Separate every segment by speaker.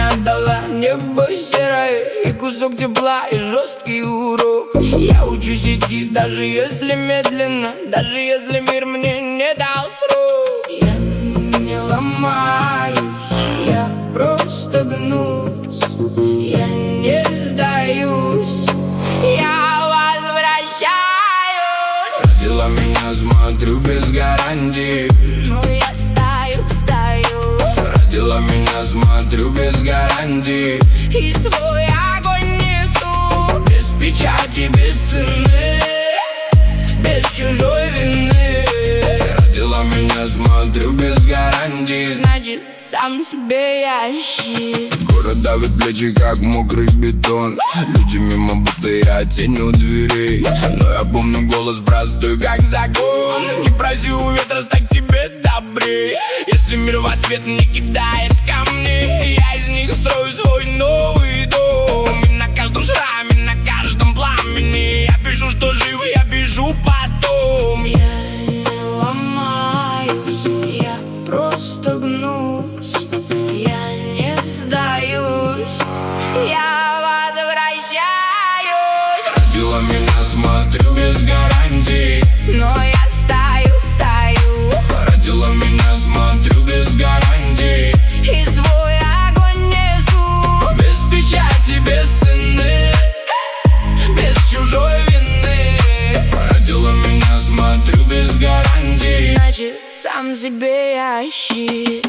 Speaker 1: мне отдала небо серое и кусок тепла, и жесткий урок. Я учусь идти, даже если медленно, даже если мир мне не дал срок. Я не ломаюсь, я просто гнусь, я не сдаюсь, я возвращаюсь. Родила меня, смотрю, без гарантии, но я стою. Родила меня, смотрю, без гарантии, и свой огонь несу. Без печати, без цены, без чужой вины. Родила меня, смотрю, без гарантии, значит, сам себе я щит. Город давит плечи, как мокрый бетон. Люди мимо, будто я тень у дверей. Но я помню голос простой, как закон. Не проси у ветра стать тебе добрей. Если мир в ответ не кидает камни, я из них строю свой новый дом. И на каждом шраме, на каждом пламени я пишу, что жив, я пишу потом. Я не ломаюсь, я просто гнусь, я не сдаюсь, я возвращаюсь. Родила меня, смотрю, без гарантий, но я стою. Родила меня, смотрю, без гарантий, и свой огонь несу. Без печати, без цены, без чужой вины. Родила меня, смотрю, без гарантий, значит, сам себе я щит.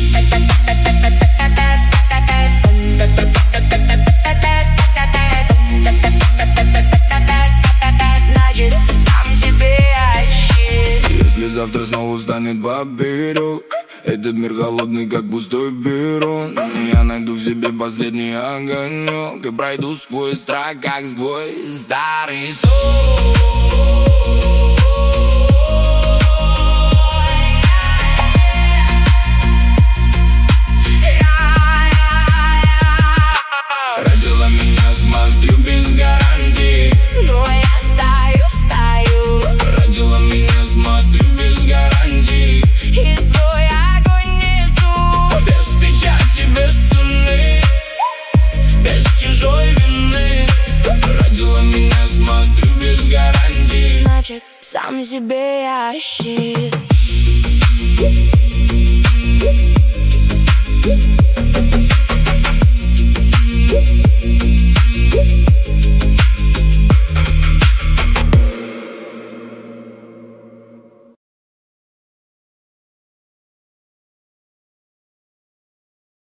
Speaker 1: Значит, сам себе я щит. Если завтра снова станет поперек, этот мир холодный, как пустой перрон, я найду в себе последний огонек и пройду сквозь страх, как сквозь старый сон. Родила меня, смотрю, без гарантии, но я стою. Родила меня, смотрю, без гарантии, и свой огонь несу. Без печати, без цены, без чужой вины. Родила меня, смотрю, без гарантии, значит, сам себе я щит.